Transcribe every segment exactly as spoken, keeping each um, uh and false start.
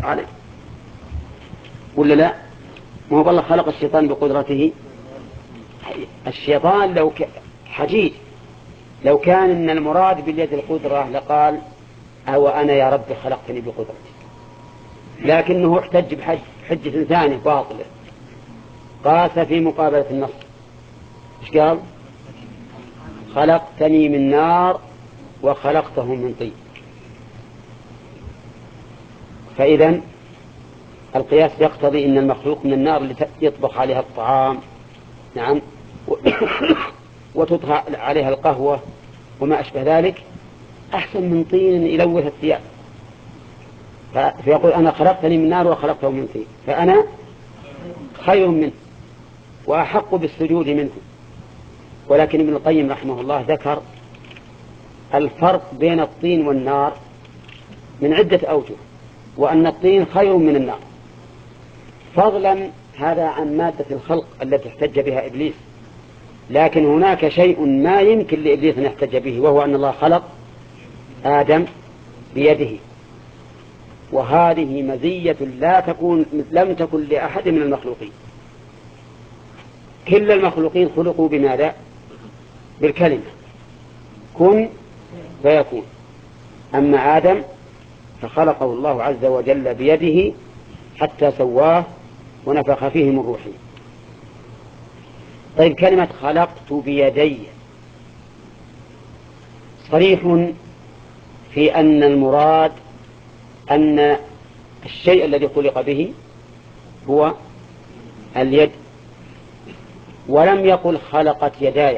عليه ولا لا؟ ما هو الله خلق الشيطان بقدرته. الشيطان لو ك... حجيج لو كان إن المراد باليد القدرة لقال أو أنا يا رب خلقتني بقدرتك، لكنه احتج بحجة ثانية باطلة، قاس في مقابلة النص. ايش قال؟ خلقتني من نار وخلقته من طين. فإذن القياس يقتضي أن المخلوق من النار اللي يطبخ عليها الطعام، نعم، وتطهى عليها القهوة وما أشبه ذلك، أحسن من طين يلوث الثياب. فيقول أنا خلقتني من نار وخلقته من طين، فأنا خير منه وأحق بالسجود منه. ولكن ابن القيم رحمه الله ذكر الفرق بين الطين والنار من عدة أوجه، وأن الطين خير من النار، فضلا هذا عن مادة الخلق التي احتج بها إبليس. لكن هناك شيء ما يمكن لإبليس أن يحتج به، وهو أن الله خلق آدم بيده، وهذه مزية لا تكون لم تكن لأحد من المخلوقين. كل المخلوقين خلقوا بماذا؟ بالكلمة كن فيكون. أما آدم فخلقه الله عز وجل بيده حتى سواه ونفخ فيه من روحه. طيب، كلمة خلقت بيدي صريح في أن المراد أن الشيء الذي خلق به هو اليد، ولم يقل خلقت يداي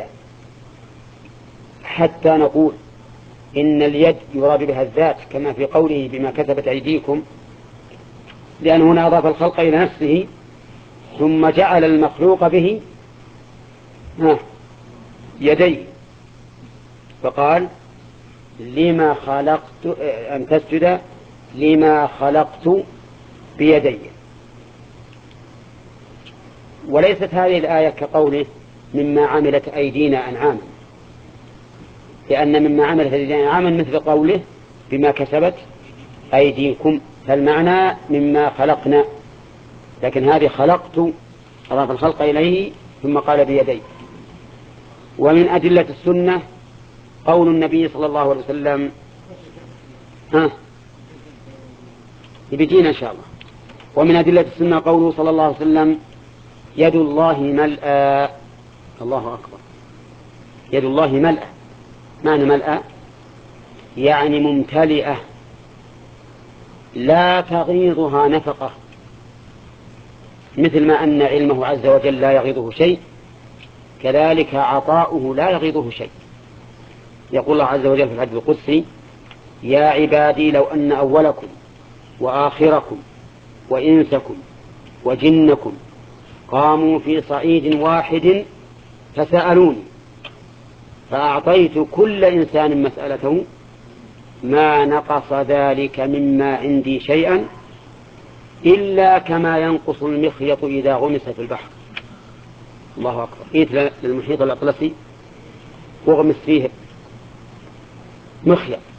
حتى نقول إن اليد يراد بها الذات كما في قوله بما كتبت أيديكم، لأن هنا أضاف الخلق إلى نفسه ثم جعل المخلوق به ها يديه، فقال لما خلقت أن تسجد لما خلقت بيدي. وليست هذه الآية كقوله مما عملت أيدينا أنعاما، لأن مما عملت أيدينا أنعاما مثل قوله بما كسبت أيديكم، فالمعنى مما خلقنا، لكن هذه خلقت أضاف الخلق إليه ثم قال بيدي. ومن أدلة السنة قول النبي صلى الله عليه وسلم ها يبيجينا إن شاء الله. ومن أدلة السنة قوله صلى الله عليه وسلم يد الله ملأى. الله أكبر، يد الله ملأى. معنى ملأى يعني ممتلئة لا تغيضها نفقة، مثل ما أن علمه عز وجل لا يغيضه شيء، كذلك عطاؤه لا يغيضه شيء. يقول الله عز وجل في الحديث القدسي يا عبادي لو أن أولكم وآخركم وإنسكم وجنكم قاموا في صعيد واحد فسألوني فأعطيت كل إنسان مسألته ما نقص ذلك مما عندي شيئا إلا كما ينقص المخيط إذا غمس في البحر. الله أكبر. إيت للمحيط الأطلسي وغمس فيه مخيط،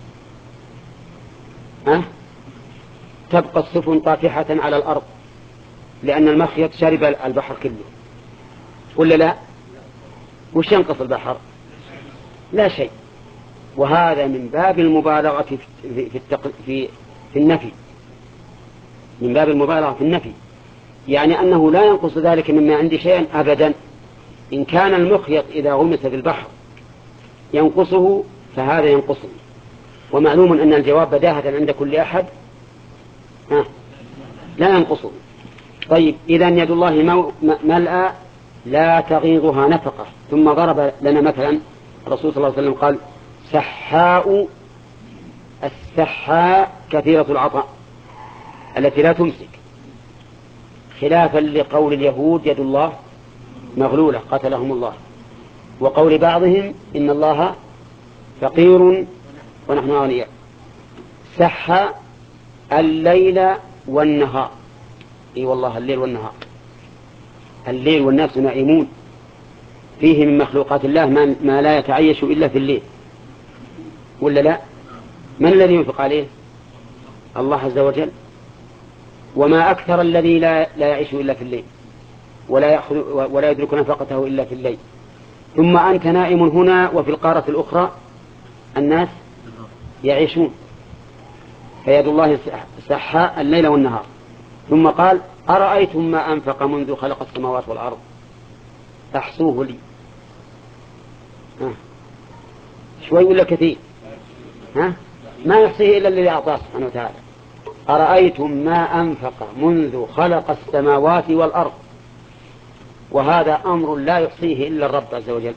أه؟ تبقى السفن طافحة على الأرض لأن المخيط شرب البحر كله، ولا لا؟ وش ينقص البحر؟ لا شيء. وهذا من باب المبالغة في, في, التق... في, في النفي، من باب المبالغة في النفي، يعني أنه لا ينقص ذلك مما عندي شيئا أبدا. إن كان المخيط إذا غمس في البحر ينقصه فهذا ينقصه، ومعلوم أن الجواب بداهة عند كل أحد ها لا ينقصه. طيب، إذن يد الله ملأى لا تغيضها نفقة. ثم ضرب لنا مثلا الرسول صلى الله عليه وسلم قال سحاء، السحاء كثيرة العطاء التي لا تمسك، خلافا لقول اليهود يد الله مغلولة قتلهم الله، وقول بعضهم إن الله فقير ونحن أغنياء. سحى الليل والنهار، اي والله الليل والنهار، الليل والناس نائمون، فيه من مخلوقات الله ما لا يتعيش إلا في الليل، ولا لا؟ من الذي ينفق عليه؟ الله عز وجل. وما أكثر الذي لا, لا يعيش إلا في الليل ولا, يأخذ ولا يدرك نفقته إلا في الليل. ثم أنت نائم هنا وفي القارة الأخرى الناس يعيشون، فيد الله سحاء الليل والنهار. ثم قال أرأيتم ما أنفق منذ خلق السماوات والأرض أحصوه لي. ها. شوي ولا كثير؟ ها؟ ما يحصيه إلا الذي أعطاه سبحانه وتعالى. أرأيتم ما أنفق منذ خلق السماوات والأرض، وهذا أمر لا يحصيه إلا الرب عز وجل،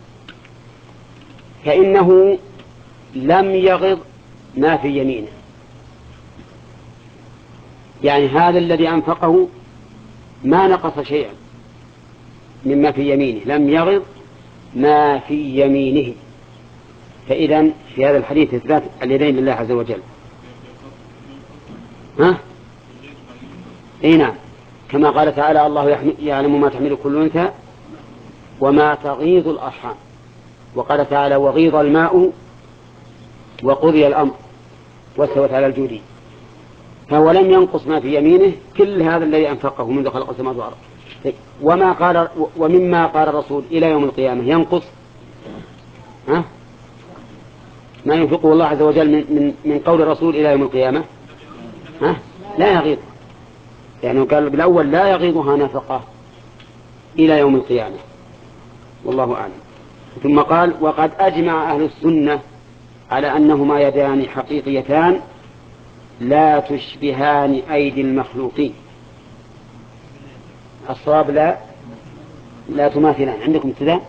فإنه لم يغض ما في يمينه، يعني هذا الذي أنفقه ما نقص شيئا مما في يمينه، لم يغض ما في يمينه. فإذا في هذا الحديث إثبات اليدين لله عز وجل. ها؟ اي نعم، كما قال تعالى الله يعلم ما تحمل كل أنثى وما تغيض الأرحام، وقال تعالى وغيض الماء وقضي الأمر واستوت على الجودي. فهو لم ينقص ما في يمينه كل هذا الذي أنفقه منذ خلق السماوات والأرض. وما قال ومما قال الرسول إلى يوم القيامة ينقص، ها؟ ما ينفقه الله عز وجل من, من, من قول الرسول إلى يوم القيامة، ها؟ لا يغيض، يعني قال بالأول لا يغيضها نفقة إلى يوم القيامة، والله أعلم. ثم قال وقد أجمع أهل السنة على أنهما يدان حقيقيتان لا تشبهان أيدي المخلوقين. الصواب لا لا تماثلان. عندكم ابتداء؟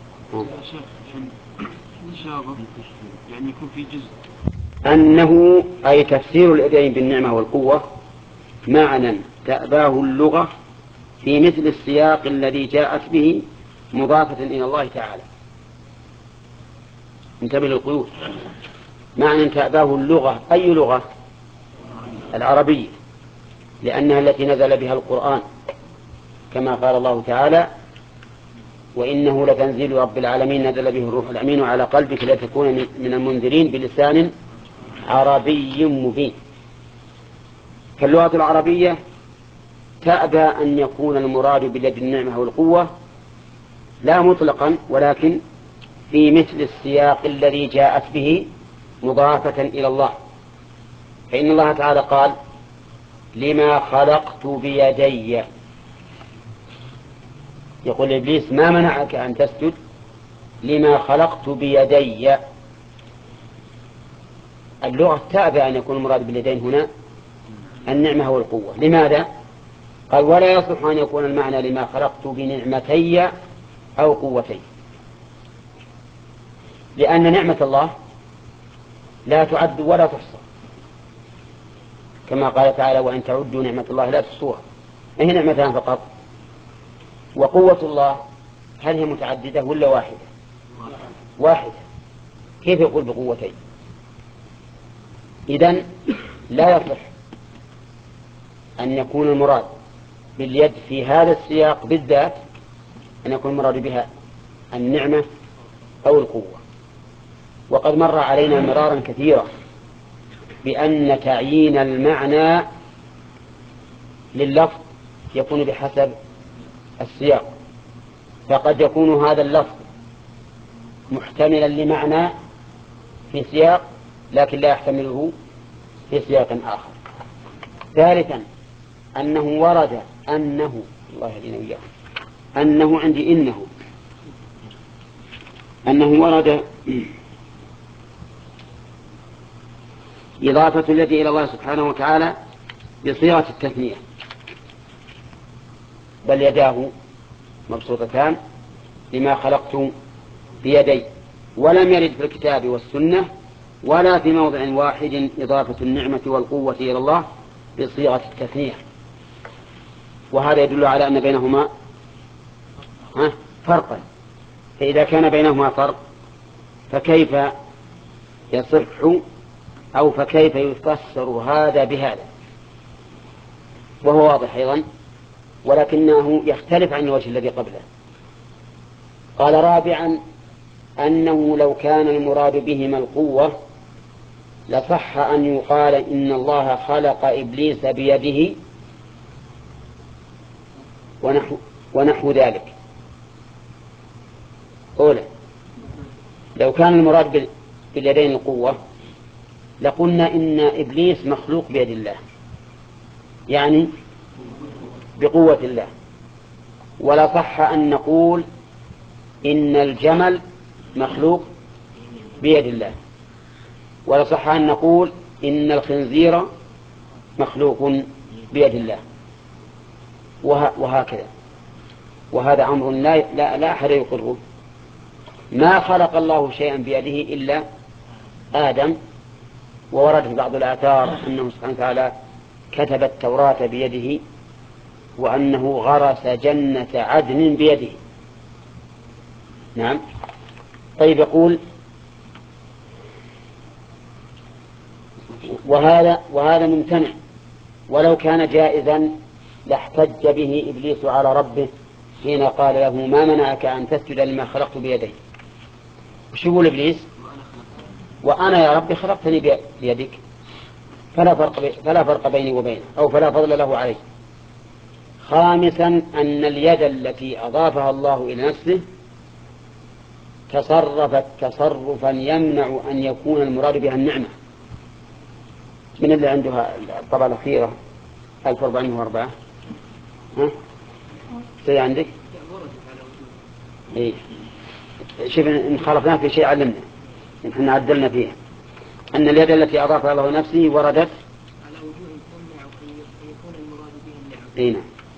يعني يكون في جزء أنه أي تفسير اليدين بالنعمة والقوة معنى تأباه اللغة في مثل السياق الذي جاءت به مضافة إلى الله تعالى. انتبه للقيود. معنى تأباه اللغة، أي لغة؟ العربية، لأنها التي نزل بها القرآن، كما قال الله تعالى وإنه لتنزيل رب العالمين نزل به الروح الأمين على قلبك لتكون من المنذرين بلسان عربي مبين. فاللغة العربية تأبى أن يكون المراد باليد النعمة والقوة لا مطلقا، ولكن في مثل السياق الذي جاءت به مضافة إلى الله. فإن الله تعالى قال لما خلقت بيدي، يقول إبليس ما منعك أن تسجد لما خلقت بيدي. اللغة تأبى أن يكون المراد باليدين هنا النعمة والقوة. لماذا؟ قال ولا يصح أن يكون المعنى لما خلقت بنعمتي أو قوتي، لأن نعمة الله لا تعد ولا تحصى، كما قال تعالى وإن تعدوا نعمة الله لا تحصوها. هي نعمتان فقط. وقوة الله هل هي متعددة ولا واحدة؟ واحدة. كيف يقول بقوتين؟ إذن لا يصح أن يكون المراد باليد في هذا السياق بالذات أن يكون المراد بها النعمة أو القوة. وقد مر علينا مرارا كثيرا بأن تعيين المعنى لللفظ يكون بحسب السياق، فقد يكون هذا اللفظ محتملا لمعنى في سياق لكن لا يحتمله في سياق آخر. ثالثا أنه ورد أنه الله يهدينا وإياكم أنه عندي إنه أنه ورد إضافة اليد إلى الله سبحانه وتعالى بصيغة التثنية، بل يداه مبسوطتان لما خلقت بيدي. ولم يرد في الكتاب والسنة ولا في موضع واحد إضافة النعمة والقوة إلى الله بصيغة التثنية، وهذا يدل على أن بينهما فرقا. فإذا كان بينهما فرق فكيف يصح أو فكيف يفسر هذا بهذا؟ وهو واضح أيضا، ولكنه يختلف عن الوجه الذي قبله. قال رابعا أنه لو كان المراد بهما القوة لصح أن يقال إن الله خلق إبليس بيده ونحو, ونحو ذلك. أولا لو كان المراد باليدين القوة لقلنا إن إبليس مخلوق بيد الله، يعني بقوة الله، ولا صح أن نقول إن الجمل مخلوق بيد الله، ولا صح أن نقول إن الخنزير مخلوق بيد الله، وهكذا. وهذا أمر لا, لا, لا أحد يقره. ما خلق الله شيئا بيده إلا آدم، وورد في بعض الآثار أنه سبحانه وتعالى كتب التوراة بيده، وأنه غرس جنة عدن بيده. نعم. طيب يقول وهذا, وهذا ممتنع، ولو كان جائزا لاحتج به إبليس على ربه حين قال له ما منعك أن تسجد لما خلقت بيدي. وش يقول إبليس؟ وأنا يا ربي خلقتني بيدك، فلا فرق, بي فلا فرق بيني وبينه، أو فلا فضل له عليه. خامسا أن اليد التي أضافها الله إلى نفسه تصرفت تصرفا يمنع أن يكون المراد بها النعمة. من اللي عندها الطبعة الأخيرة ألف وأربعمائة وأربعة؟ ها؟ سيد عندك؟ إيه. شوف إن خالفنا في شيء علمنا، نحن عدلنا فيها أن اليد التي أضافها الله نفسه وردت على وجوه تمنع أن يكون المراد بها النعمة. إيه.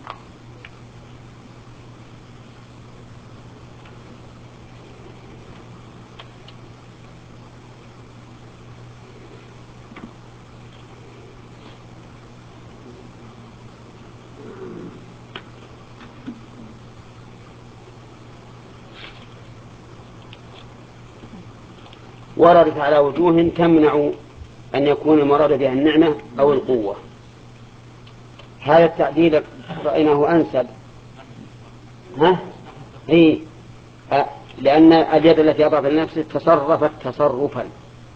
وردت على وجوه تمنع أن يكون المراد بها النعمة أو القوة. هذا التعديل رأيناه أنسب. ها؟ إيه. لأن اليد التي أضاف لنفسه تصرفت تصرفا،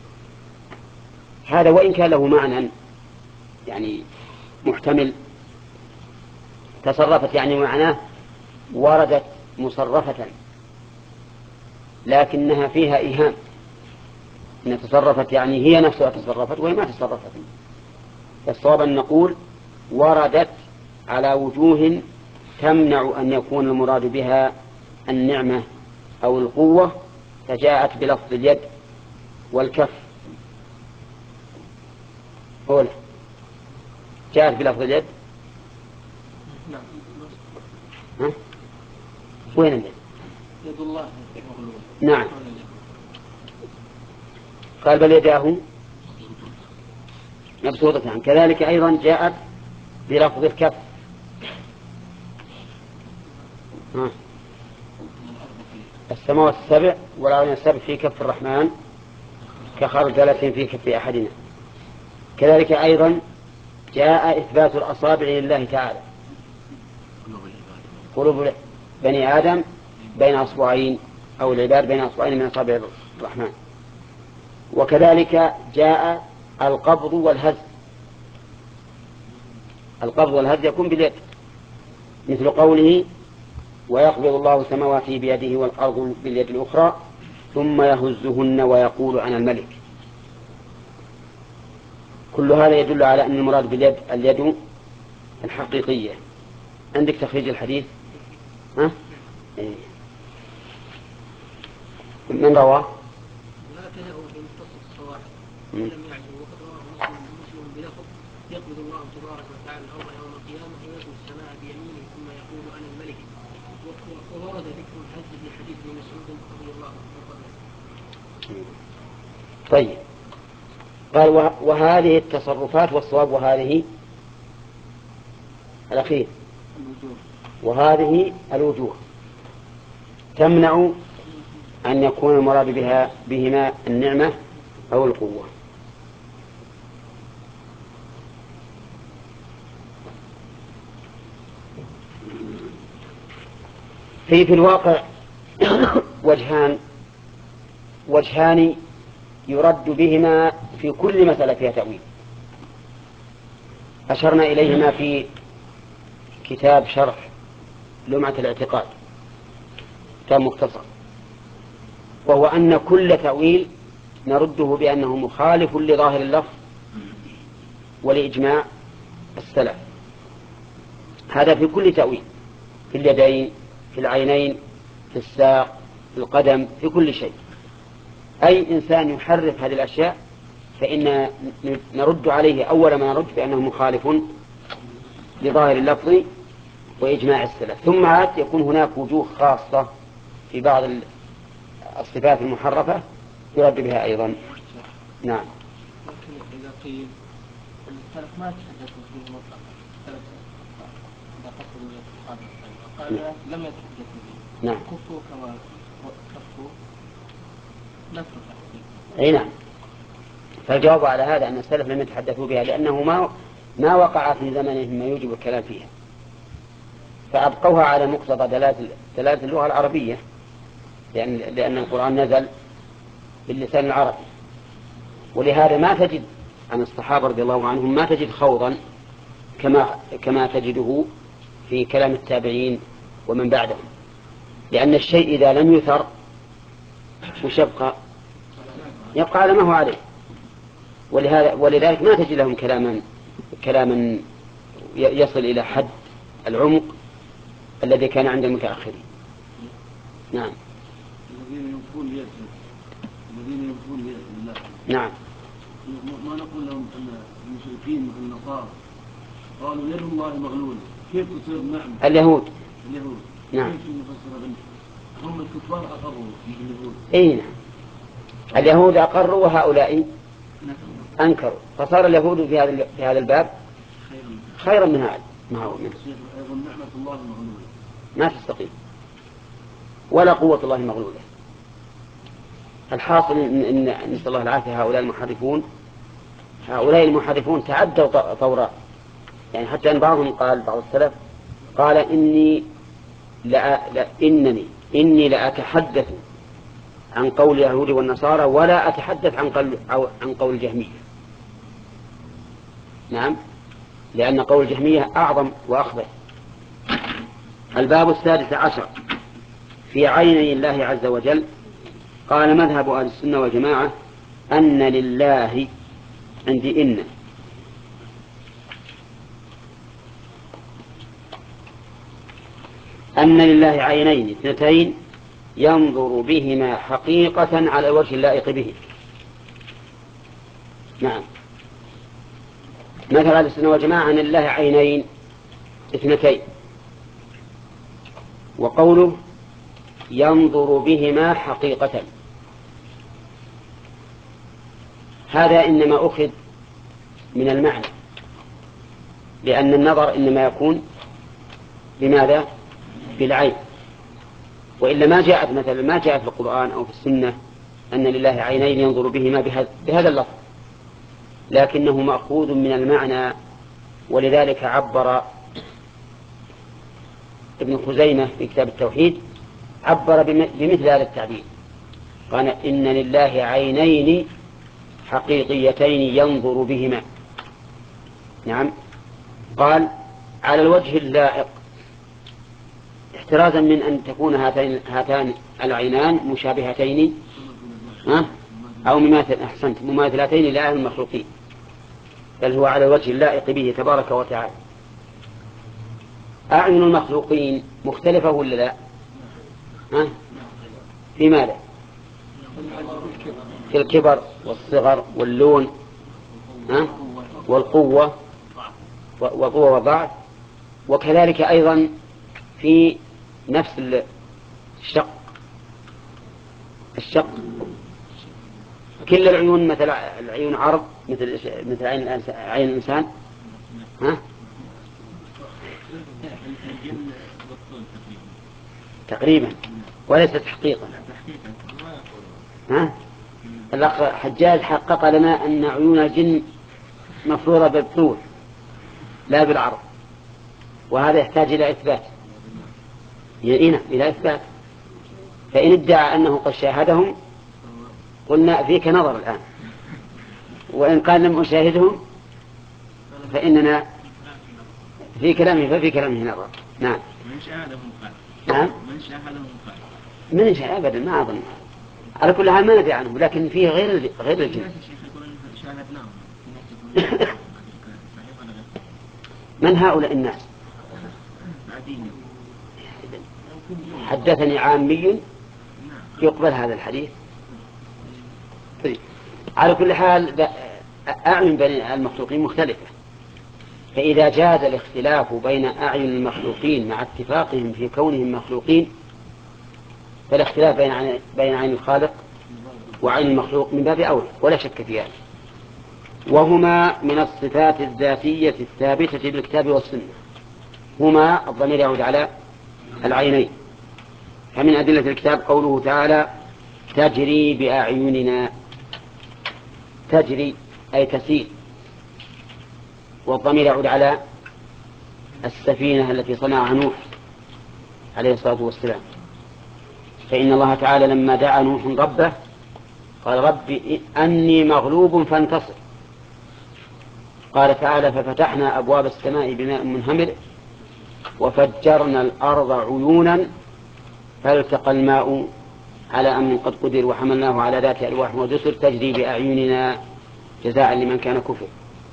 هذا وإن كان له معنى يعني محتمل. تصرفت يعني معناه وردت مصرفة، لكنها فيها إيهام. إن تصرفت يعني هي نفسها تصرفت وهي ما تصرفت. فالصواب أن نقول وردت على وجوه تمنع أن يكون المراد بها النعمة أو القوة، فجاءت بلفظ اليد والكف. أولا جاءت بلفظ اليد. ها؟ وين اليد؟ يد الله. نعم. قال بل يداه مبسوطتان. كذلك أيضا جاءت بلفظ الكف. ها. السماوات السبع والأرض السبع في كف الرحمن كخردلة في كف أحدنا. كذلك أيضا جاء إثبات الأصابع لله تعالى. قلوب بني آدم بين أصبعين، أو العباد بين أصبعين من أصابع الرحمن. وكذلك جاء القبض والهز. القبض والهز يكون باليد، مثل قوله ويقبض الله سماواته بيده والأرض باليد الأخرى ثم يهزهن ويقول أنا الملك. كل هذا يدل على أن المراد باليد اليد الحقيقية. عندك تخريج الحديث؟ ها؟ إيه. من رواه؟ هكذا هو في مختصر الصواعق ولم يعجب، وقد رواه مسلم مسلم بلفظ يقبض الله تبارك وتعالى الأرض يوم القيامة ويطوي السماء بيمينه ثم يقول أنا الملك. وورد ذكر الهز في حديث ابن مسعود رضي الله عنه. طيب. قال وهذه التصرفات، والصواب وهذه الأخير، وهذه الوجوه تمنع أن يكون المراد بها بهما النعمة أو القوة. في في الواقع وجهان وجهان يرد بهما في كل مسألة فيها تأويل. أشرنا إليهما في كتاب شرح لمعة الاعتقاد، كان مختصر، وهو أن كل تأويل نرده بأنه مخالف لظاهر اللفظ ولإجماع السلف. هذا في كل تأويل، في اليدين، في العينين، في الساق، في القدم، في كل شيء. أي إنسان يحرف هذه الأشياء فإن نرد عليه أول ما نرد بأنه مخالف لظاهر اللفظ وإجماع السلف. ثم عاد يكون هناك وجوه خاصة في بعض الصفات المحرفة يرد بها أيضا. نعم. لكن إذا قيل السلف ما تحدثوا فيه مطلقا، السلف إذا قصدوا الصحابة قال لم يتحدثوا به. نعم. كفوا كما كفوا نفس التحقيق. أي نعم. فالجواب على هذا أن السلف لم يتحدثوا بها لأنه ما ما وقع في زمنهم ما يوجب الكلام فيها، فأبقوها على مقتضى دلالة اللغة العربية، لأن لأن القرآن نزل باللسان العربي. ولهذا ما تجد عن الصحابة رضي الله عنهم ما تجد خوضا كما كما تجده في كلام التابعين ومن بعدهم، لأن الشيء إذا لم يثر وش يبقى؟ يبقى على ما هو عليه. ولهذا ولذلك ما تجد لهم كلاما كلاما يصل إلى حد العمق الذي كان عند المتأخرين. نعم. الذين ينفون بيد الذين ينفون بيد الله. نعم. ما نقول لهم أن المشركين مثل النصارى قالوا يد الله مغلولة، كيف تصير نعم؟ اليهود. اليهود. نعم. كيف نفسر بنت؟ هم الكفار أقروا اليهود. أي نعم. اليهود أقروا وهؤلاء أنكروا، فصار اليهود في هذا في هذا الباب خيرا من هذا. ما هو منه. أيضا نعمة الله مغلولة. ما تستقيم ولا قوة الله مغلولة. الحاصل إن نسأل الله العافية هؤلاء المحرفون هؤلاء المحرفون تعدوا طورا، يعني حتى أن بعضهم قال بعض السلف قال إني لا, لا إنني إني لأتحدث عن قول اليهود والنصارى ولا أتحدث عن قول عن قول الجهمية. نعم، لأن قول الجهمية أعظم وأخبث. الباب السادس عشر في عيني الله عز وجل. قال مذهب أهل السنة والجماعة أن لله عندي إن أن لله عينين اثنتين ينظر بهما حقيقة على الوجه اللائق به. نعم، مذهب أهل السنة والجماعة أن لله عينين اثنتين، وقوله ينظر بهما حقيقة هذا إنما أخذ من المعنى، لأن النظر إنما يكون بماذا؟ بالعين. وإلا ما جاءت مثلا ما جاء في القرآن أو في السنة أن لله عينين ينظر بهما بهذا اللفظ، لكنه مأخوذ من المعنى. ولذلك عبر ابن خزيمة في كتاب التوحيد عبر بمثل هذا التعبير، قال إن لله عينين حقيقيتين ينظر بهما. نعم، قال على الوجه اللائق، احترازا من أن تكون هاتين هاتان العينان مشابهتين أو مماثل أحسنت مماثلتين لأهل المخلوقين، بل هو على الوجه اللائق به تبارك وتعالى. أعين المخلوقين مختلفة ولا لا؟ ها؟ في ماذا؟ في الكبر والصغر واللون، ها؟ والقوة وقوة وضعف، وكذلك أيضا في نفس الشق الشق كل العيون مثل العيون عرض مثل مثل عين عين الإنسان، ها؟ تقريبا وليس تحقيقا. ها؟ الأخ حجاج حقق لنا أن عيون الجن مفروضة بالطول لا بالعرض، وهذا يحتاج إلى إثبات، يئنا إلى إثبات. فإن ادعى أنه قد شاهدهم قلنا فيك نظر الآن، وإن قال لم أشاهدهم فإننا في كلامه ففي كلامه نظر. نعم. من شاهدهم قال. نعم. من شاهدهم قال. من شاهد أبدا ما أظن. على كل حال ما ندري عنه، لكن فيه غير غير الجن. من هؤلاء الناس؟ حدثني عامي يقبل هذا الحديث. طيب. على كل حال أعين بين المخلوقين مختلفة، فإذا جاز الاختلاف بين أعين المخلوقين مع اتفاقهم في كونهم مخلوقين، فالاختلاف بين عين, بين عين الخالق وعين المخلوق من باب أولى ولا شك في هذا. وهما من الصفات الذاتية الثابتة بالكتاب والسنة. هما الضمير يعود على العينين. فمن أدلة الكتاب قوله تعالى تجري بأعيننا، تجري أي تسير، والضمير يعود على السفينة التي صنعها نوح عليه الصلاة والسلام. فإن الله تعالى لما دعا نوح ربه قال رب أني مغلوب فانتصر. قال تعالى ففتحنا أبواب السماء بماء منهمر وفجرنا الأرض عيونا فالتقى الماء على أمر قد قدر وحملناه على ذات ألواح ودسر تجري بأعيننا جزاء لمن كان كفر.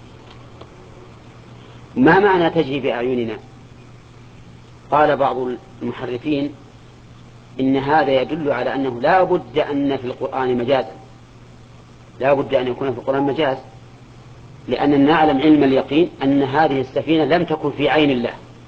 ما معنى تجري بأعيننا؟ قال بعض المحرفين إن هذا يدل على أنه لا بد أن في القرآن مجازا، لا بد أن يكون في القرآن مجاز، لأننا نعلم علم اليقين أن هذه السفينة لم تكن في عين الله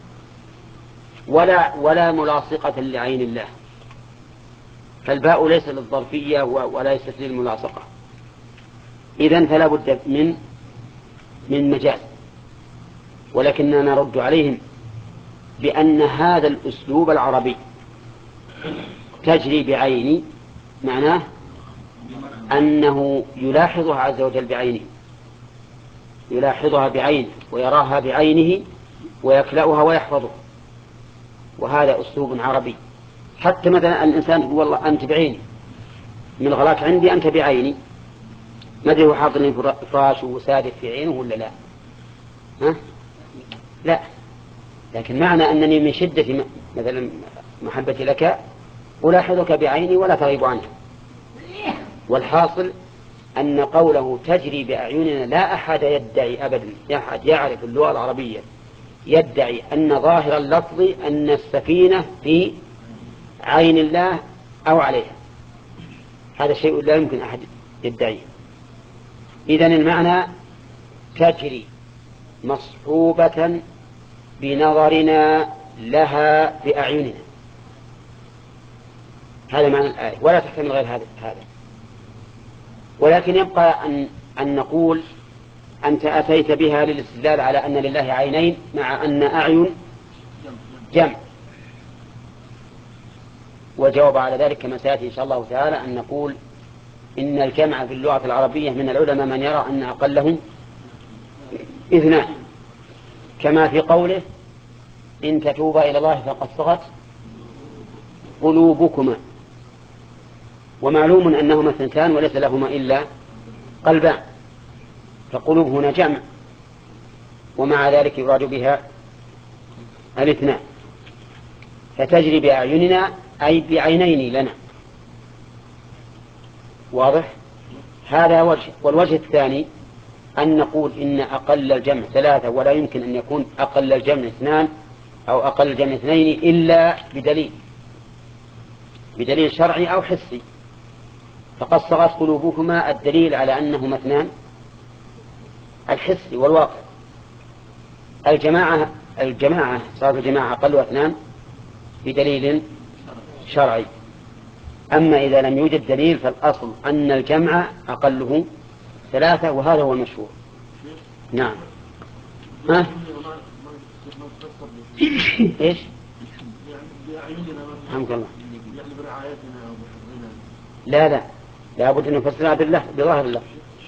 ولا ولا ملاصقة لعين الله، فالباء ليس للظرفية وليست للملاصقة، إذن فلا بد من من مجاز. ولكننا نرد عليهم بأن هذا الأسلوب العربي تجري بعيني معناه أنه يلاحظها عز وجل بعينه، يلاحظها بعينه ويراها بعينه ويكلأها ويحفظها، وهذا أسلوب عربي. حتى مثلا الإنسان يقول والله أنت بعيني من غلاك عندي أنت بعيني، ما أدري هو حاضرني فراش وسادف في عينه ولا لا؟ ها؟ لا، لكن معنى أنني من شدة مثلا محبتي لك ألاحظك بعيني ولا تغيب عنها. والحاصل أن قوله تجري بأعيننا لا أحد يدعي أبدا، أحد يعرف اللغة العربية يدعي أن ظاهر اللفظ أن السفينة في عين الله أو عليها، هذا شيء لا يمكن أحد يدعيه. إذن المعنى تجري مصحوبة بنظرنا لها بأعيننا، هذا معنى الآية، ولا تحتمل غير هذا هذا. ولكن يبقى أن, أن نقول أنت أتيت بها للاستدلال على أن لله عينين مع أن أعين جمع، وجواب على ذلك كما سيأتي إن شاء الله تعالى أن نقول إن الجمع في اللغة العربية من العلماء من يرى أن أقلهم اثنان، كما في قوله إن تتوبا إلى الله فقد صغت قلوبكما، ومعلوم أنهما اثنتان وليس لهما إلا قلبان، فقلوب هنا جمع، ومع ذلك يراد بها الاثنان. فتجري بأعيننا أي بعينين لنا، واضح؟ هذا وجه. والوجه الثاني أن نقول إن أقل الجمع ثلاثة، ولا يمكن أن يكون أقل الجمع اثنان أو أقل الجمع اثنين إلا بدليل، بدليل شرعي أو حسي. فقد صغت قلوبكما الدليل على أنهما اثنان الحسي والواقع. الجماعة الجماعة صارت الجماعة أقل اثنان بدليل شرعي. أما إذا لم يوجد دليل فالأصل أن الجمع أقله ثلاثة، وهذا هو المشهور. نعم. ها؟ إيش؟ الحمد لله. لا لا لا بد أن نفسرها بالله بظاهر الله،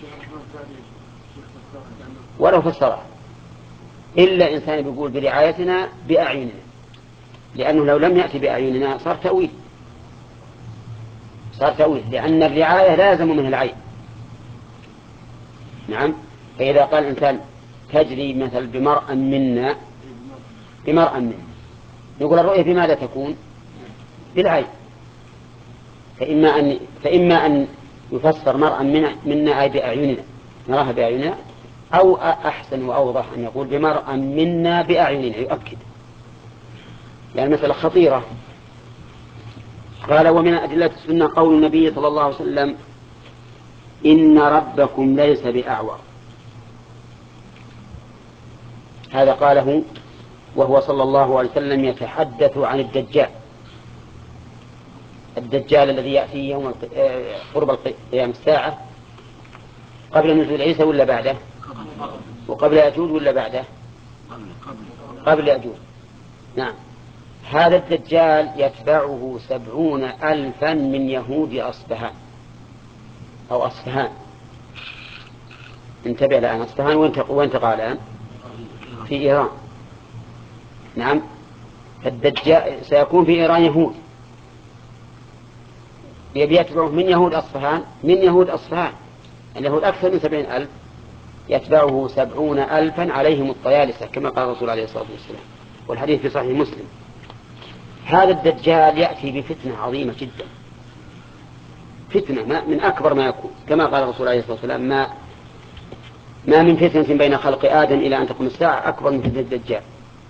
ولو فسرها إلا إنسان بيقول برعايتنا بأعيننا، لأنه لو لم يأتي بأعيننا صار تأويل، صار تأويل لأن الرعاية لازم من العين. نعم. فإذا قال الإنسان تجري مثل بمرأة منا، بمرأة منا يقول الرؤية بماذا تكون؟ بالعين. فإما أن فإما أن يفسر مرءا منا أي بأعيننا نراها بأعيننا، أو أحسن وأوضح أن يقول بمرءا منا بأعيننا يؤكد، يعني مسألة خطيرة. قال ومن أدلة السنة قول النبي صلى الله عليه وسلم إن ربكم ليس بأعور. هذا قاله وهو صلى الله عليه وسلم يتحدث عن الدجال الدجال الذي يأتي يوم قرب قيام الساعة، قبل نزول عيسى ولا بعده؟ وقبل يأجوج ولا بعده؟ قبل يأجوج. نعم. هذا الدجال يتبعه سبعون ألفا من يهود أصفهان أو أصفهان. انتبه الآن، أصفهان وين تقع الآن؟ في إيران. نعم. الدجال سيكون في إيران يهود يتبعه من يهود أصفهان من يهود أصفهان اليهود أكثر من سبعين ألف، يتبعه سبعون ألفا عليهم الطيالسة كما قال الرسول عليه الصلاة والسلام، والحديث في صحيح مسلم. هذا الدجال يأتي بفتنة عظيمة جدا، فتنة من أكبر ما يكون، كما قال الرسول عليه الصلاة والسلام ما ما من فتنة بين خلق آدم إلى أن تقوم الساعة أكبر من فتنة الدجال،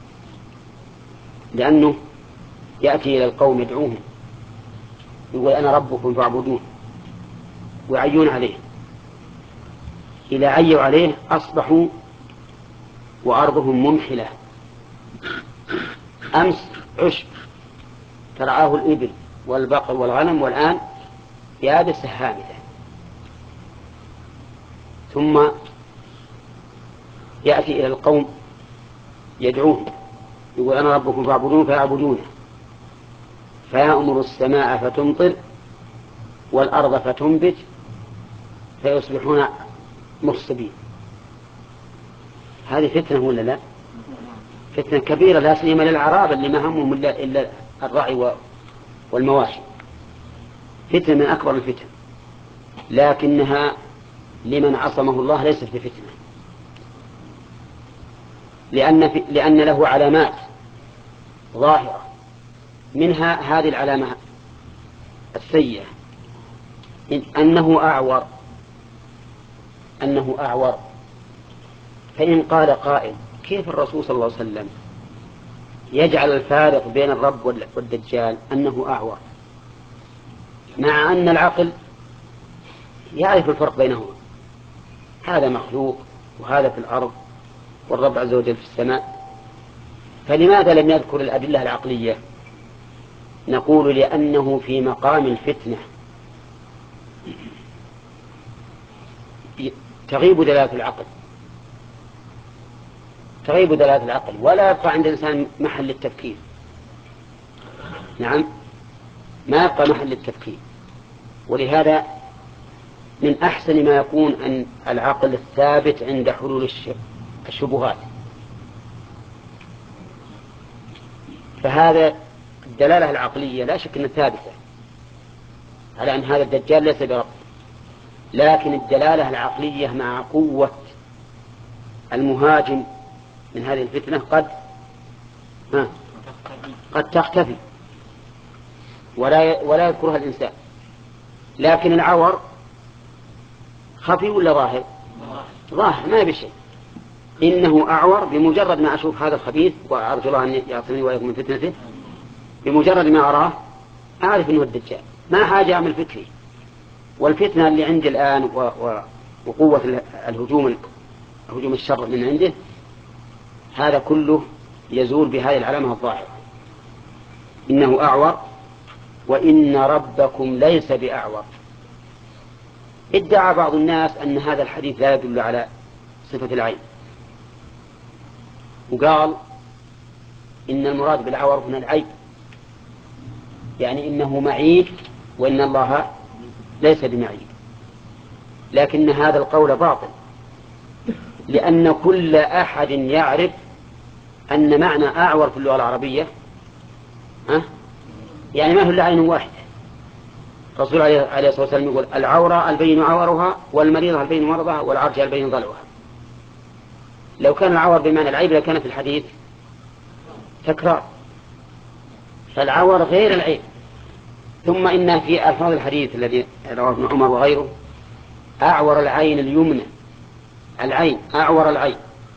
لأنه يأتي إلى القوم يدعوهم يقول أنا ربكم فاعبدون ويعيون عليه، إلى عيوا عليه أصبحوا وأرضهم ممحلة، أمس عشب ترعاه الإبل والبقر والغنم، والآن يابس هامدة. ثم يأتي إلى القوم يدعوهم يقول أنا ربكم فاعبدون فيعبدونه، فيأمر السماء فتمطر والأرض فتنبت فيصبحون مخصبين. هذه فتنة ولا لا؟ فتنة كبيرة، لا سيما للعراب اللي ما همهم إلا الرعي والمواشي. فتنة من أكبر الفتن، لكنها لمن عصمه الله ليست بفتنة، لأن, في لأن له علامات ظاهرة، منها هذه العلامة السيئة إن أنه أعور أنه أعور فإن قال قائل كيف الرسول صلى الله عليه وسلم يجعل الفارق بين الرب والدجال أنه أعور، مع أن العقل يعرف الفرق بينهما، هذا مخلوق وهذا في الأرض والرب عز وجل في السماء، فلماذا لم يذكر الأدلة العقلية؟ نقول لأنه في مقام الفتنة تغيب دلالة العقل تغيب دلالة العقل ولا يبقى عند الإنسان محل للتفكير. نعم، ما يبقى محل للتفكير. ولهذا من أحسن ما يكون أن العقل الثابت عند حلول الشبهات، فهذا الدلالة العقلية لا شك أنها ثابتة على أن هذا الدجال ليس برب، لكن الدلالة العقلية مع قوة المهاجم من هذه الفتنة قد ها قد تختفي ولا ولا يذكرها الإنسان. لكن العور خفي ولا ظاهر؟ ظاهر، ما بشيء. إنه أعور بمجرد ما أشوف هذا الخبيث، وأرجو الله أن يعصمني وإياكم من فتنته، بمجرد ما أراه أعرف أنه الدجال، ما حاجة أعمل فكري. والفتنة اللي عندي الآن و... و... وقوة الهجوم هجوم الشر من عنده، هذا كله يزول بهذه العلامة الظاهرة، إنه أعور وإن ربكم ليس بأعور. ادعى بعض الناس أن هذا الحديث لا يدل على صفة العين، وقال إن المراد بالعور هنا العين، يعني إنه معيب وإن الله ليس بمعيب. لكن هذا القول باطل، لأن كل أحد يعرف أن معنى أعور في اللغة العربية ها؟ يعني ما هو إلا عين واحدة. الرسول عليه الصلاة والسلام يقول العورة البين عورها، والمريضة البين مرضها، والعرج البين ضلعها. لو كان العور بمعنى العيب لكان في الحديث تكرار، فالعور غير العين. ثم إن في ألفاظ الحديث الذي رواه ابن عمر وغيره أعور العين اليمنى، العين أعور العين،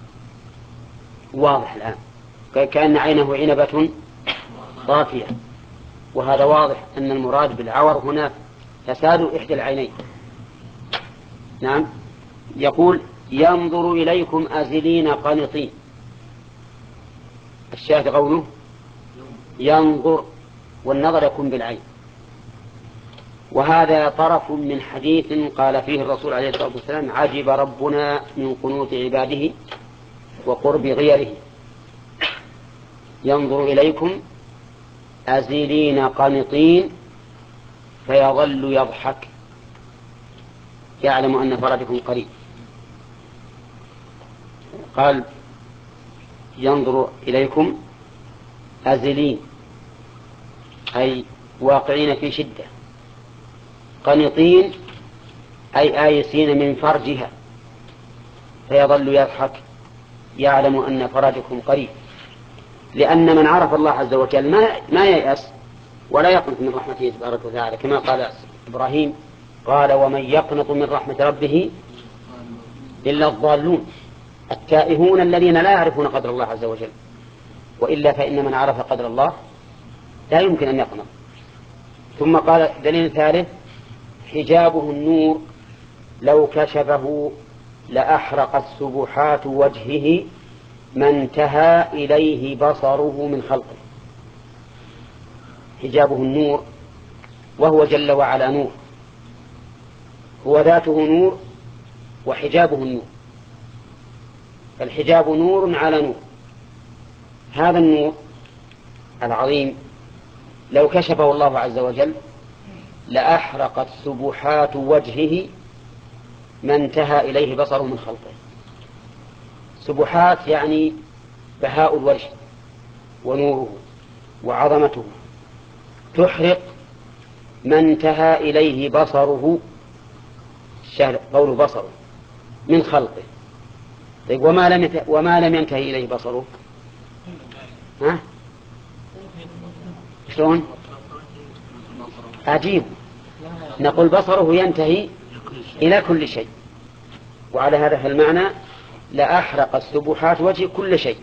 واضح الآن كأن عينه عنبة طافية، وهذا واضح أن المراد بالعور هنا فساد إحدى العينين. نعم. يقول ينظر إليكم أزلين قانطين، الشاهد قوله ينظر، والنظر يكون بالعين. وهذا طرف من حديث قال فيه الرسول عليه الصلاة والسلام عجب ربنا من قنوط عباده وقرب غيره، ينظر إليكم أزلين قانطين فيظل يضحك يعلم أن فرجكم قريب. قال ينظر إليكم أزلين أي واقعين في شدة، قنطين أي آيسين من فرجها، فيظل يضحك يعلم أن فرجكم قريب. لأن من عرف الله عز وجل ما ما ييأس ولا يقنط من رحمته تبارك وتعالى، كما قال إبراهيم قال ومن يقنط من رحمة ربه إلا الضالون التائهون الذين لا يعرفون قدر الله عز وجل. وإلا فإن من عرف قدر الله لا يمكن أن يقنط. ثم قال دليل ثالث حجابه النور لو كشفه لأحرقت سبحات وجهه ما انتهى إليه بصره من خلقه. حجابه النور، وهو جل وعلا نور، هو ذاته نور وحجابه النور، فالحجاب نور على نور. هذا النور العظيم لو كشفه الله عز وجل لأحرقت سبحات وجهه ما انتهى إليه بصره من خلقه. سبحات يعني بهاء الوجه ونوره وعظمته، تحرق ما انتهى إليه بصره، قول بصره من خلقه. طيب وما لم يت... وما لم ينتهي إليه بصره ها؟ شلون؟ عجيب. نقول بصره ينتهي إلى كل شيء، وعلى هذا المعنى لأحرق السبحات وجه كل شيء.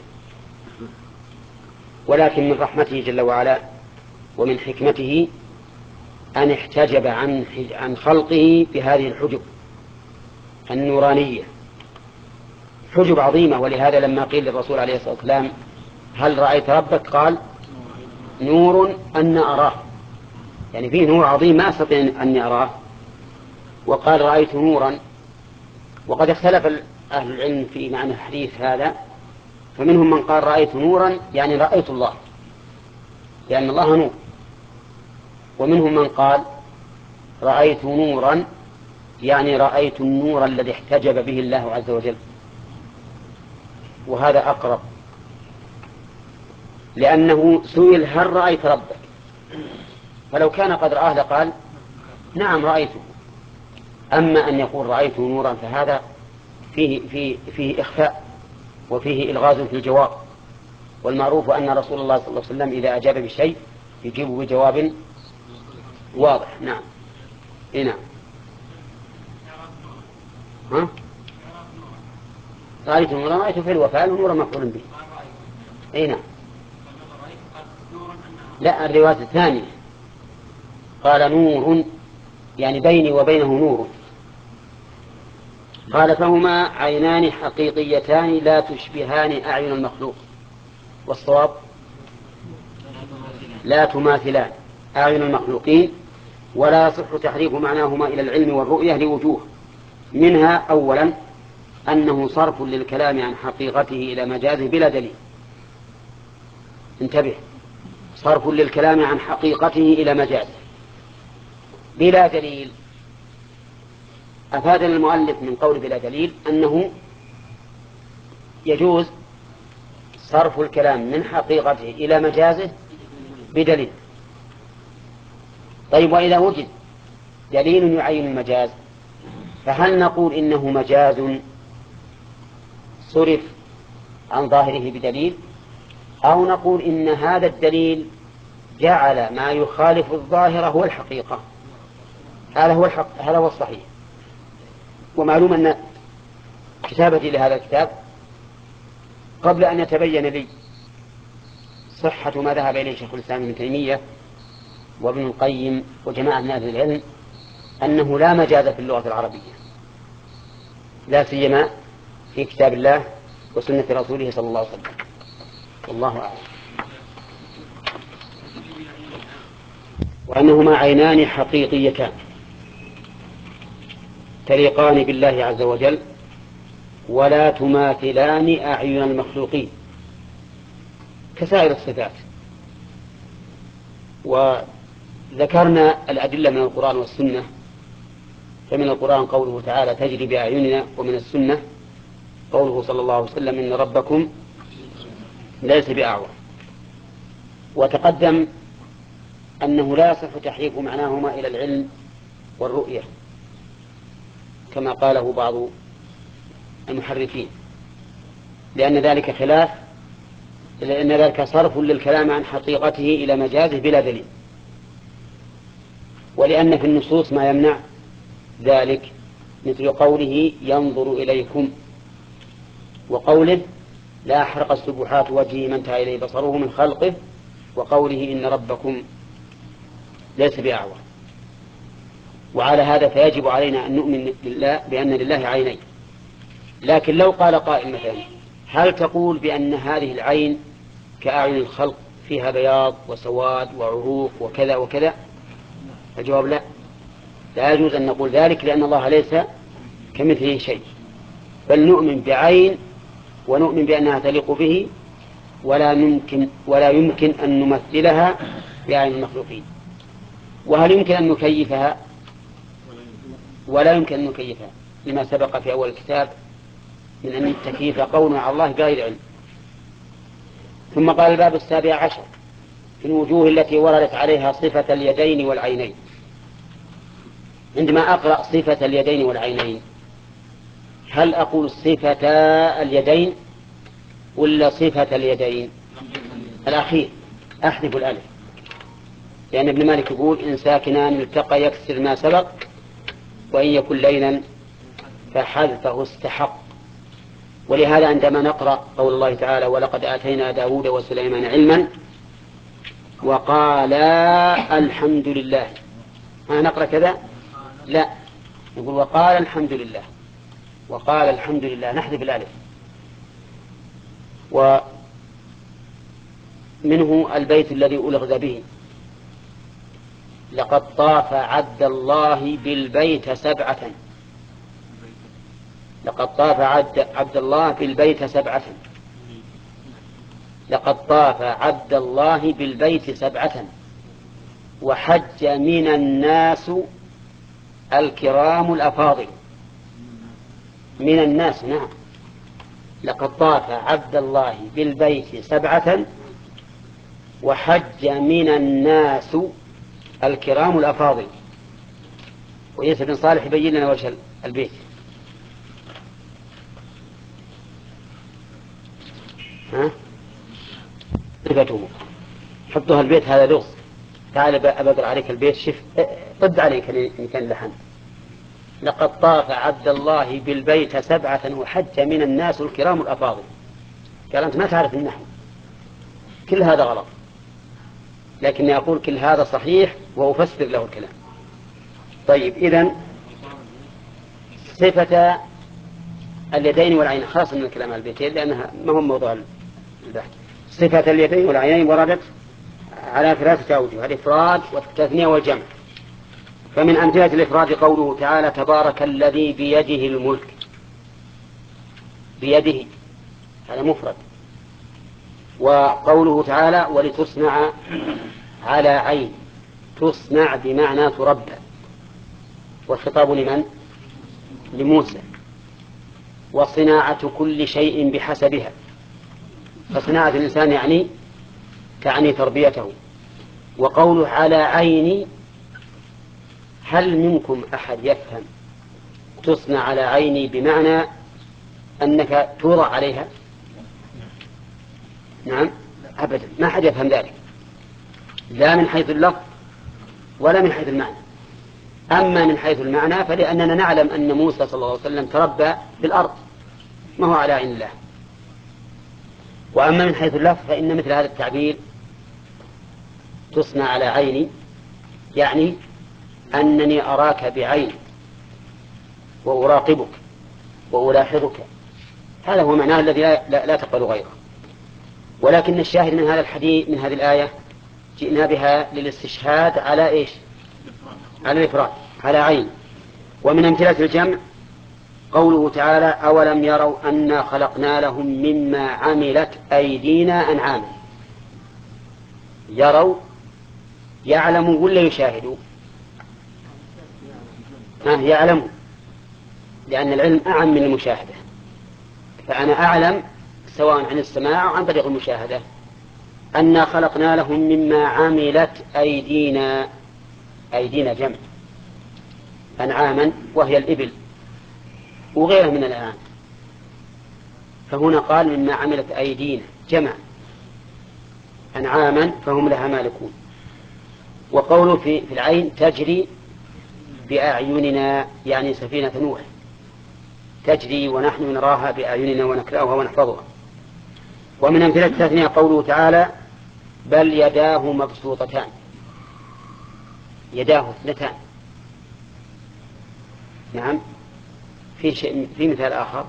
ولكن من رحمته جل وعلا ومن حكمته أن احتجب عن عن خلقه بهذه الحجب النورانية، حجب عظيمة. ولهذا لما قيل للرسول عليه الصلاة والسلام هل رأيت ربك؟ قال نور أن أراه، يعني فيه نور عظيم ما أستطيع أن أراه. وقال رأيت نورا. وقد اختلف أهل العلم في معنى الحديث هذا، فمنهم من قال رأيت نورا يعني رأيت الله لأن الله نور، ومنهم من قال رأيت نورا يعني رأيت النور الذي احتجب به الله عز وجل. وهذا أقرب، لأنه سئل هل رأيت ربك؟ فلو كان قد رآه لقال نعم رأيته. أما أن يقول رأيته نورا فهذا فيه, فيه, فيه إخفاء وفيه إلغاز في الجواب. والمعروف أن رسول الله صلى الله عليه وسلم إذا أجاب بشيء يجيب بجواب واضح. نعم. إيه نعم. ها؟ رأيت نورا، رأيت في الوفاء ونورا مفعول به. إيه نعم. لا، الرواية الثانية قال نور يعني بيني وبينه نور. قال فهما عينان حقيقيتان لا تشبهان أعين المخلوق، والصواب لا تماثلان أعين المخلوقين، ولا يصح تحريف معناهما إلى العلم والرؤية لوجوه. منها أولا أنه صرف للكلام عن حقيقته إلى مجازه بلا دليل. انتبه، صرف للكلام عن حقيقته إلى مجازه بلا دليل. أفاد المؤلف من قول بلا دليل أنه يجوز صرف الكلام من حقيقته إلى مجازه بدليل. طيب وإذا وجد دليل يعين المجاز فهل نقول إنه مجاز صرف عن ظاهره بدليل، أو نقول إن هذا الدليل جعل ما يخالف الظاهر هو الحقيقة. هذا هو الحق، هذا هو الصحيح. ومعلوم أن كتابتي لهذا الكتاب قبل أن يتبين لي صحة ما ذهب إليه شيخ الإسلام ابن تيمية وابن القيم وجماعة من أهل العلم أنه لا مجاز في اللغة العربية، لا سيما في كتاب الله وسنة رسوله صلى الله عليه وسلم. والله أعلم. وأنهما عينان حقيقيتان تليقان بالله عز وجل ولا تماثلان أعين المخلوقين كسائر الصفات. وذكرنا الأدلة من القرآن والسنة، فمن القرآن قوله تعالى تجري بأعيننا، ومن السنة قوله صلى الله عليه وسلم إن ربكم ليس بأعور. وتقدم أنه لا يصح تحريف معناهما إلى العلم والرؤية كما قاله بعض المحرفين، لأن ذلك خلاف، لأن ذلك صرف للكلام عن حقيقته إلى مجازه بلا دليل، ولأن في النصوص ما يمنع ذلك، مثل قوله ينظر إليكم، وقوله لا أحرق السبحات وجهه من انتهى إليه بصره من خلقه، وقوله إن ربكم ليس بأعور. وعلى هذا فيجب علينا أن نؤمن لله بأن لله عينين. لكن لو قال قائل مثلا هل تقول بأن هذه العين كأعين الخلق فيها بياض وسواد وعروق وكذا وكذا؟ الجواب لا، لا يجوز أن نقول ذلك، لأن الله ليس كمثله شيء، بل نؤمن بعين ونؤمن بأنها تليق به، ولا يمكن ولا يمكن أن نمثلها بعين المخلوقين. وهل يمكن أن نكيفها؟ ولا يمكن أن نكيفها، لما سبق في أول الكتاب من أن التكييف قول على الله بغير علم. ثم قال الباب السابع عشر في الوجوه التي وردت عليها صفة اليدين والعينين. عندما أقرأ صفة اليدين والعينين هل أقول صفة اليدين ولا صفة اليدين؟ الأخير أحذف الألف، لأن ابن مالك يقول إن ساكنان التقى يكسر ما سبق، وإن يكن لينا فحذفه استحق. ولهذا عندما نقرأ قول الله تعالى ولقد آتينا داود وسليمان علما وقال الحمد لله، ها نقرأ كذا؟ لا، نقول وقال الحمد لله، وقال الحمد لله نحذف الألف. ومنه البيت الذي ألغز به لقد طاف عبد الله بالبيت سبعة، لقد طاف عبد الله بالبيت سبعة، لقد طاف عبد الله بالبيت سبعة وحج من الناس الكرام الأفاضل. من الناس، نعم، لقد طاف عبد الله بالبيت سبعة وحج من الناس الكرام الأفاضل. ويوسف بن صالح يبين لنا وجه البيت. ها صفته حطها البيت هذا لغز. تعال أبقر عليك البيت، شف طد عليك إن كان لحن. لقد طاف عبد الله بالبيت سبعة وحج من الناس الكرام الأفاضل. قال أنت ما تعرف النحو، كل هذا غلط، لكني أقول كل هذا صحيح وأفسر له الكلام. طيب، إذن صفة اليدين والعينين خاصة من الكلام على البيتين لأنها ما هم موضوع البحث. صفة اليدين والعينين وردت على ثلاثة أوجه: الإفراد والتثنية والجمع. فمن أمثلة الإفراد قوله تعالى تبارك الذي بيده الملك. بيده هذا مفرد. وقوله تعالى ولتصنع على عين، تصنع بمعنى تربى، والخطاب لمن؟ لموسى. وصناعة كل شيء بحسبها، فصناعة الإنسان يعني تعني تربيته. وقوله على عيني، هل منكم أحد يفهم تصنع على عيني بمعنى أنك توضع عليها؟ نعم، أبدا، ما أحد يفهم ذلك. لا من حيث اللفظ ولا من حيث المعنى. أما من حيث المعنى فلأننا نعلم أن موسى صلى الله عليه وسلم تربى في الأرض ما هو على عين الله. وأما من حيث اللفظ فإن مثل هذا التعبير تصنع على عيني، يعني أنني أراك بعيني وأراقبك وألاحظك، هذا هو معناه الذي لا, لا, لا تقبل غيره. ولكن الشاهد من هذا الحديث من هذه الآية جئنا بها للاستشهاد على إيش؟ على الإفراد، على عين. ومن أمثلة الجمع قوله تعالى أولم يروا أنا خلقنا لهم مما عملت أيدينا أنعاما. يروا يعلموا ولا يشاهدوا؟ آه يعلموا، لأن العلم أعم من المشاهدة. فأنا أعلم سواء عن السماع أو عن طريق المشاهدة أنا خلقنا لهم مما عملت أيدينا، أيدينا جمع، أنعاما وهي الإبل وغيرها من الأنعام. فهنا قال مما عملت أيدينا جمع أنعاما فهم لها مالكون. وقوله في العين تجري بأعيننا يعني سفينة نوح تجري ونحن نراها بأعيننا ونكرأها ونحفظها. ومن أمثلة التثنية قوله تعالى بل يداه مبسوطتان، يداه اثنتان. نعم. في شيء في مثال آخر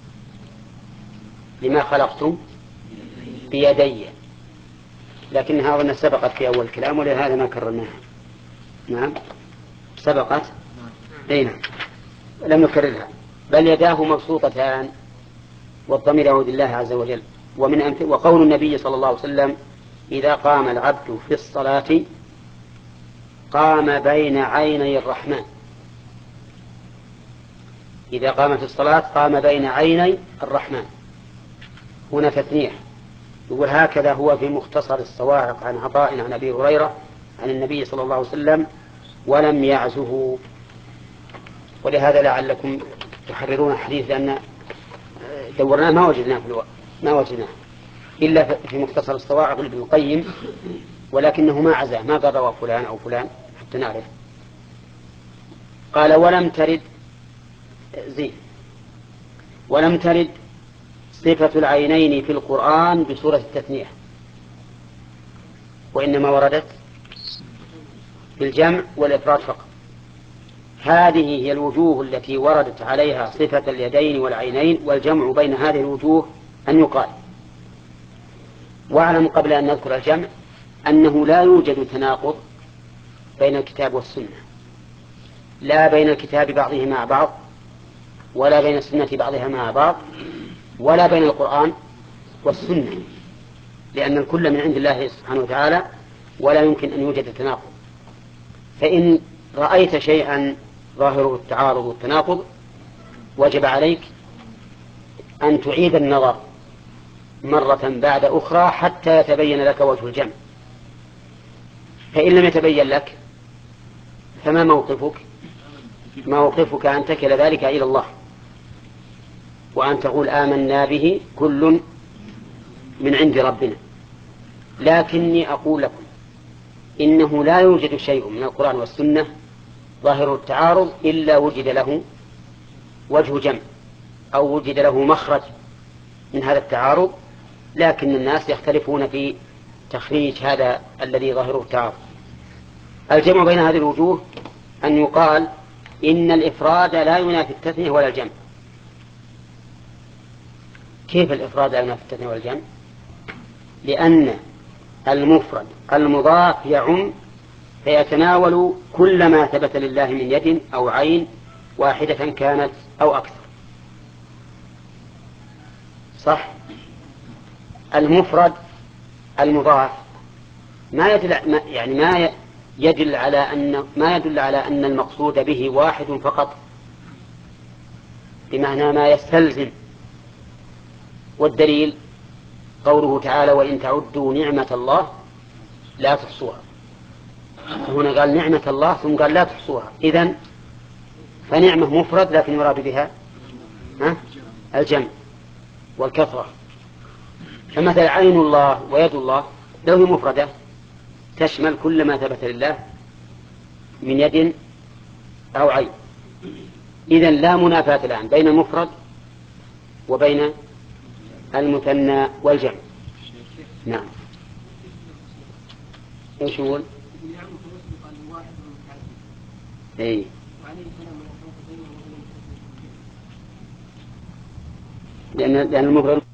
لما خلقتم بيدي، لكنها أظن سبقت في أول الكلام ولهذا ما كررناها. نعم سبقت أين لم نكررها. بل يداه مبسوطتان والضمير يعود لله عز وجل. ومن أمثل وقول النبي صلى الله عليه وسلم إذا قام العبد في الصلاة قام بين عيني الرحمن. إذا قام في الصلاة قام بين عيني الرحمن. هنا تثنية. يقول هكذا هو في مختصر الصواعق عن عطاء عن أبي هريرة عن النبي صلى الله عليه وسلم ولم يعزه. ولهذا لعلكم تحررون الحديث لأن دورناه ما وجدناه في الوقت ما وجدناه إلا في مختصر الصواعق لابن القيم، ولكنه ما عزاه ما قال رواه فلان أو فلان حتى نعرف. قال ولم ترد زين ولم ترد صفة العينين في القرآن بسورة التثنية، وإنما وردت بالجمع والإفراد فقط. هذه هي الوجوه التي وردت عليها صفة اليدين والعينين، والجمع بين هذه الوجوه أن يقال. واعلم قبل أن نذكر الجمع أنه لا يوجد تناقض بين الكتاب والسنة، لا بين الكتاب بعضه مع بعض ولا بين السنة بعضها مع بعض ولا بين القرآن والسنة، لأن الكل من عند الله سبحانه وتعالى ولا يمكن أن يوجد تناقض. فإن رأيت شيئا ظاهره التعارض والتناقض وجب عليك أن تعيد النظر مرة بعد أخرى حتى يتبين لك وجه الجمع. فإن لم يتبين لك فما موقفك؟ موقفك أن تكل ذلك إلى الله وأن تقول آمنا به كل من عند ربنا. لكني أقول لكم إنه لا يوجد شيء من القرآن والسنة ظاهر التعارض إلا وجد له وجه جمع أو وجد له مخرج من هذا التعارض، لكن الناس يختلفون في تخريج هذا الذي ظاهره التعارض. الجمع بين هذه الوجوه أن يقال إن الإفراد لا ينافي التثنية ولا الجمع. كيف الإفراد لا ينافي التثنية ولا الجمع؟ لأن المفرد المضاف يعم فيتناول كل ما ثبت لله من يد أو عين واحدة كانت أو أكثر. صح؟ المفرد المضاف ما يدل يعني ما يدل على أن ما يدل على أن المقصود به واحد فقط، بمعنى ما يستلزم. والدليل قوله تعالى وإن تعدوا نعمة الله لا تحصوها. هنا قال نعمة الله ثم قال لا تحصوها، إذن فنعمة مفرد لكن يراد بها الجمع والكثرة. فمثل عين الله ويد الله لو هي مفردة تشمل كل ما ثبت لله من يد أو عين. إذن لا منافاة الآن بين المفرد وبين المثنى والجمع. نعم. ايش يقول؟ اي لأن لأن المفرد